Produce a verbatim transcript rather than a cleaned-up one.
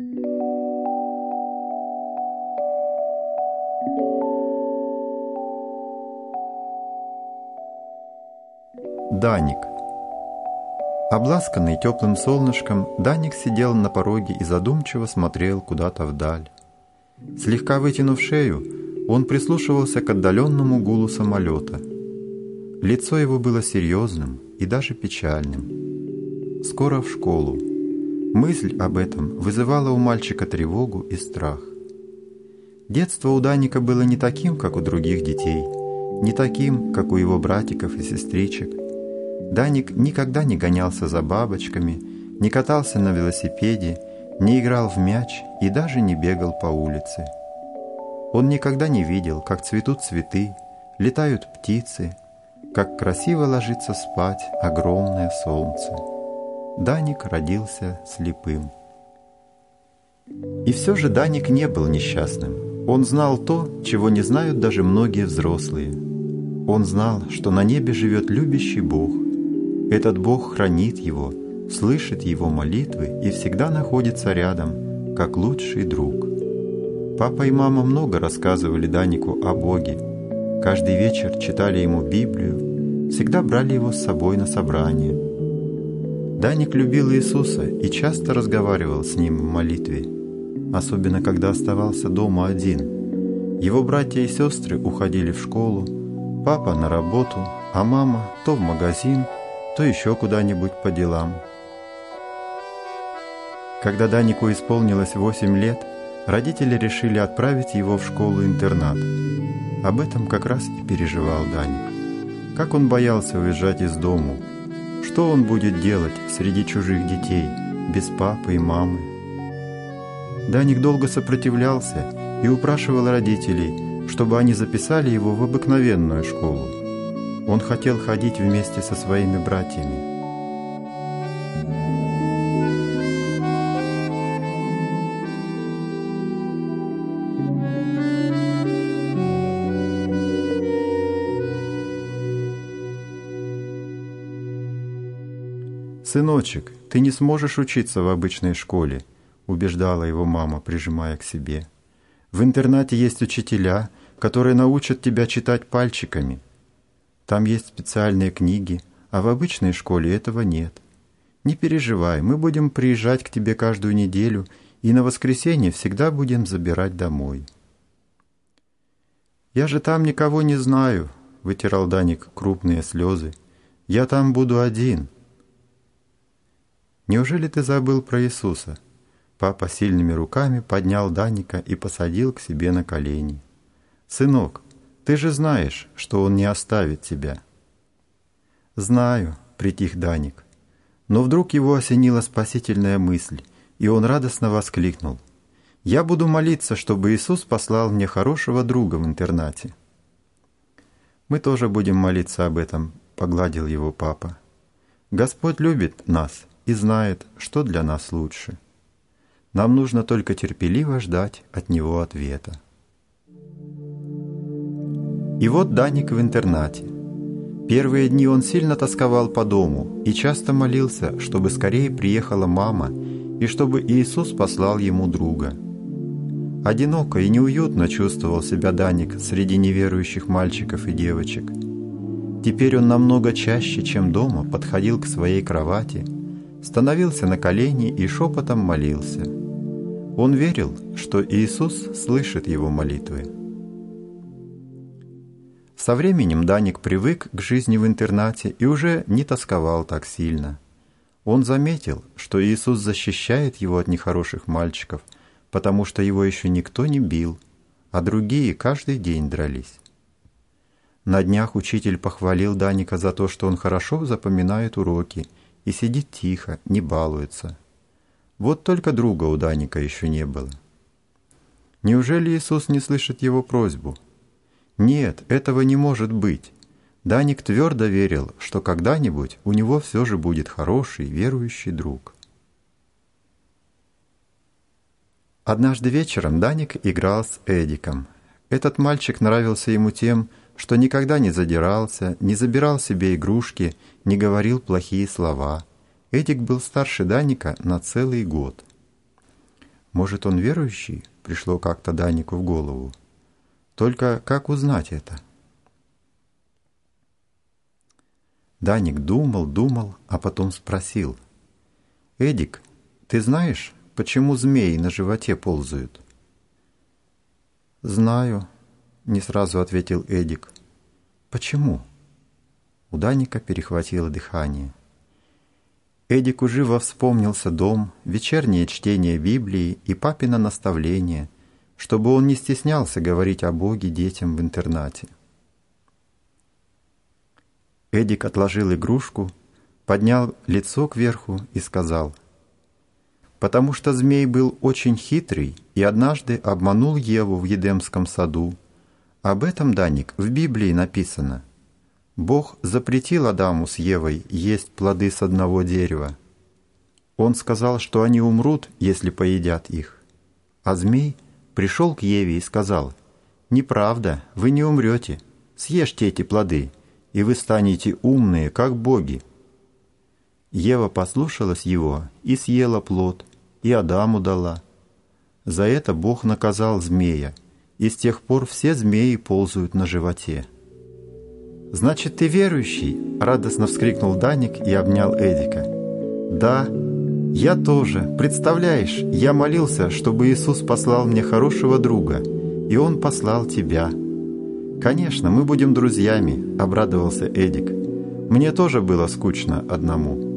Даник. Обласканный теплым солнышком, Даник сидел на пороге и задумчиво смотрел куда-то вдаль. Слегка вытянув шею, он прислушивался к отдаленному гулу самолета. Лицо его было серьезным и даже печальным. Скоро в школу. Мысль об этом вызывала у мальчика тревогу и страх. Детство у Даника было не таким, как у других детей, не таким, как у его братиков и сестричек. Даник никогда не гонялся за бабочками, не катался на велосипеде, не играл в мяч и даже не бегал по улице. Он никогда не видел, как цветут цветы, летают птицы, как красиво ложится спать огромное солнце. Даник родился слепым. И все же Даник не был несчастным. Он знал то, чего не знают даже многие взрослые. Он знал, что на небе живет любящий Бог. Этот Бог хранит его, слышит его молитвы и всегда находится рядом, как лучший друг. Папа и мама много рассказывали Данику о Боге. Каждый вечер читали ему Библию, всегда брали его с собой на собрания. Даник любил Иисуса и часто разговаривал с Ним в молитве, особенно когда оставался дома один. Его братья и сестры уходили в школу, папа на работу, а мама то в магазин, то еще куда-нибудь по делам. Когда Данику исполнилось восемь лет, родители решили отправить его в школу-интернат. Об этом как раз и переживал Даник. Как он боялся уезжать из дому. Что он будет делать среди чужих детей, без папы и мамы? Даник долго сопротивлялся и упрашивал родителей, чтобы они записали его в обыкновенную школу. Он хотел ходить вместе со своими братьями. «Сыночек, ты не сможешь учиться в обычной школе», — убеждала его мама, прижимая к себе. «В интернате есть учителя, которые научат тебя читать пальчиками. Там есть специальные книги, а в обычной школе этого нет. Не переживай, мы будем приезжать к тебе каждую неделю и на воскресенье всегда будем забирать домой». «Я же там никого не знаю», — вытирал Даник крупные слезы. «Я там буду один». «Неужели ты забыл про Иисуса?» Папа сильными руками поднял Даника и посадил к себе на колени. «Сынок, ты же знаешь, что Он не оставит тебя». «Знаю», — притих Даник. Но вдруг его осенила спасительная мысль, и он радостно воскликнул: «Я буду молиться, чтобы Иисус послал мне хорошего друга в интернате». «Мы тоже будем молиться об этом», — погладил его папа. «Господь любит нас и знает, что для нас лучше. Нам нужно только терпеливо ждать от Него ответа». И вот Даник в интернате. Первые дни он сильно тосковал по дому и часто молился, чтобы скорее приехала мама и чтобы Иисус послал ему друга. Одиноко и неуютно чувствовал себя Даник среди неверующих мальчиков и девочек. Теперь он намного чаще, чем дома, подходил к своей кровати, становился на колени и шепотом молился. Он верил, что Иисус слышит его молитвы. Со временем Даник привык к жизни в интернате и уже не тосковал так сильно. Он заметил, что Иисус защищает его от нехороших мальчиков, потому что его еще никто не бил, а другие каждый день дрались. На днях учитель похвалил Даника за то, что он хорошо запоминает уроки и сидит тихо, не балуется. Вот только друга у Даника еще не было. Неужели Иисус не слышит его просьбу? Нет, этого не может быть. Даник твердо верил, что когда-нибудь у него все же будет хороший, верующий друг. Однажды вечером Даник играл с Эдиком. Этот мальчик нравился ему тем, что никогда не задирался, не забирал себе игрушки, не говорил плохие слова. Эдик был старше Даника на целый год. Может, он верующий? Пришло как-то Данику в голову. Только как узнать это? Даник думал, думал, а потом спросил. «Эдик, ты знаешь, почему змеи на животе ползают?» «Знаю», — не сразу ответил Эдик. «Почему?» У Даника перехватило дыхание. Эдику живо вспомнился дом, вечернее чтение Библии и папино наставление, чтобы он не стеснялся говорить о Боге детям в интернате. Эдик отложил игрушку, поднял лицо кверху и сказал: «Потому что змей был очень хитрый и однажды обманул Еву в Едемском саду. Об этом, Даник, в Библии написано. Бог запретил Адаму с Евой есть плоды с одного дерева. Он сказал, что они умрут, если поедят их. А змей пришел к Еве и сказал: «Неправда, вы не умрете, съешьте эти плоды, и вы станете умные, как боги». Ева послушалась его и съела плод, и Адаму дала. За это Бог наказал змея, и с тех пор все змеи ползают на животе. «Значит, ты верующий?» — радостно вскрикнул Даник и обнял Эдика. «Да, я тоже. Представляешь, я молился, чтобы Иисус послал мне хорошего друга, и Он послал тебя». «Конечно, мы будем друзьями», — обрадовался Эдик. «Мне тоже было скучно одному».